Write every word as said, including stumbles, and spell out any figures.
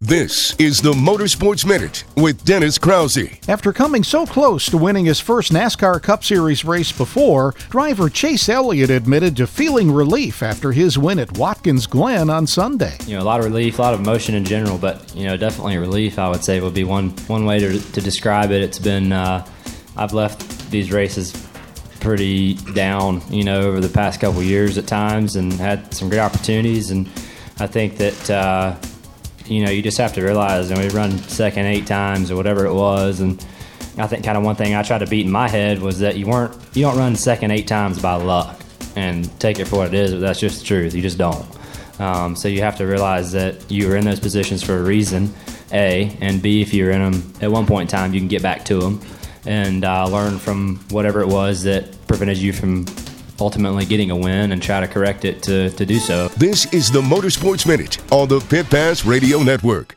This is the Motorsports Minute with Dennis Krause. After coming so close to winning his first NASCAR Cup Series race before, driver Chase Elliott admitted to feeling relief after his win at Watkins Glen on Sunday. You know, a lot of relief, a lot of emotion in general, but, you know, definitely relief, I would say, would be one, one way to, to describe it. It's been, uh, I've left these races pretty down, you know, over the past couple years at times and had some great opportunities, and I think that, uh, you know, you just have to realize, and we run second eight times or whatever it was, and I think kind of one thing I tried to beat in my head was that you weren't, you don't run second eight times by luck and take it for what it is, but that's just the truth. You just don't. Um, so you have to realize that you were in those positions for a reason, A, and B, if you're in them at one point in time, you can get back to them and uh, learn from whatever it was that prevented you from ultimately getting a win and try to correct it to, to do so. This is the Motorsports Minute on the Pit Pass Radio Network.